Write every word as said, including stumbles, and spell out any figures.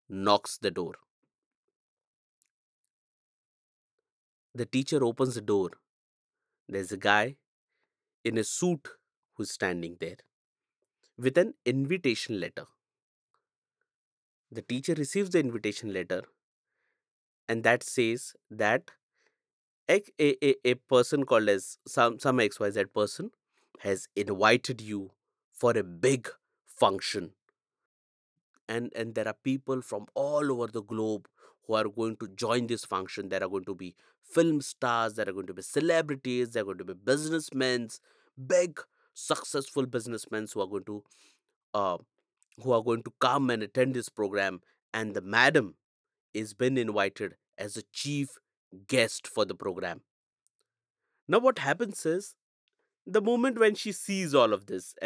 knocks the door. The teacher opens the door. There's a guy in a suit who's standing there with an invitation letter. The teacher receives the invitation letter, and that says that a, a, a, a person called as some, some X Y Z person has invited you for a big function. And, and there are people from all over the globe who are going to join this function. There are going to be film stars, there are going to be celebrities, there are going to be businessmen, big successful businessmen who are going to uh, who are going to come and attend this program, and the madam is been invited as a chief guest for the program. Now what happens is, the moment when she sees all of this